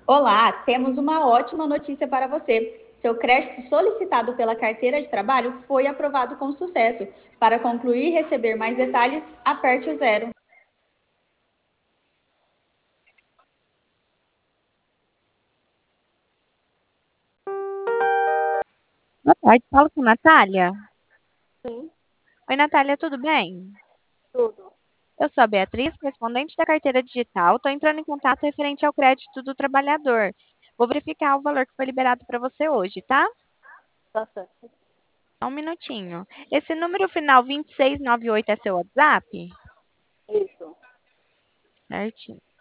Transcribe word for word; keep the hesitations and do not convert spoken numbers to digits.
Olá, temos uma ótima notícia para você. Seu crédito solicitado pela carteira de trabalho foi aprovado com sucesso. Para concluir e receber mais detalhes, aperte o zero. Boa tarde, falo com Natália. Sim, Oi, Natália, tudo bem? tudo. Eu sou a Beatriz, correspondente da carteira digital. Estou entrando em contato referente ao crédito do trabalhador. Vou verificar o valor que foi liberado para você hoje, tá? Tá certo. Só um minutinho. Esse número final vinte e seis noventa e oito é seu WhatsApp? Isso. Certinho.